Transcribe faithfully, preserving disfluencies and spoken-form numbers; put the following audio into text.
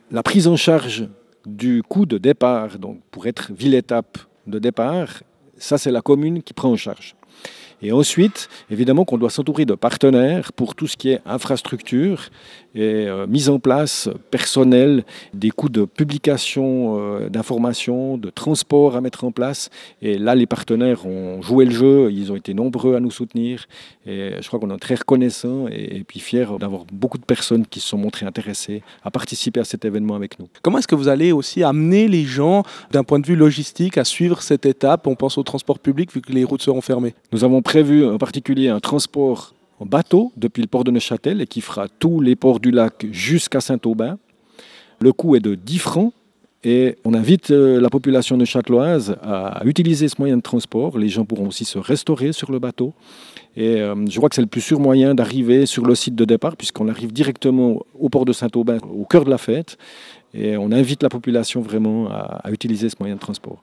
La prise en charge du coût de départ, donc pour être ville-étape de départ, ça c'est la commune qui prend en charge. Et ensuite, évidemment qu'on doit s'entourer de partenaires pour tout ce qui est infrastructure et euh, mise en place personnel, des coûts de publication euh, d'informations, de transport à mettre en place. Et là, les partenaires ont joué le jeu, ils ont été nombreux à nous soutenir. Et je crois qu'on est très reconnaissants et, et puis fiers d'avoir beaucoup de personnes qui se sont montrées intéressées à participer à cet événement avec nous. Comment est-ce que vous allez aussi amener les gens, d'un point de vue logistique, à suivre cette étape? On pense au transport public, vu que les routes seront fermées. Nous avons prévu en particulier un transport en bateau depuis le port de Neuchâtel et qui fera tous les ports du lac jusqu'à Saint-Aubin. Le coût est de dix francs et on invite la population neuchâteloise à utiliser ce moyen de transport. Les gens pourront aussi se restaurer sur le bateau. Et euh, je crois que c'est le plus sûr moyen d'arriver sur le site de départ puisqu'on arrive directement au port de Saint-Aubin, au cœur de la fête. Et on invite la population vraiment à, à utiliser ce moyen de transport.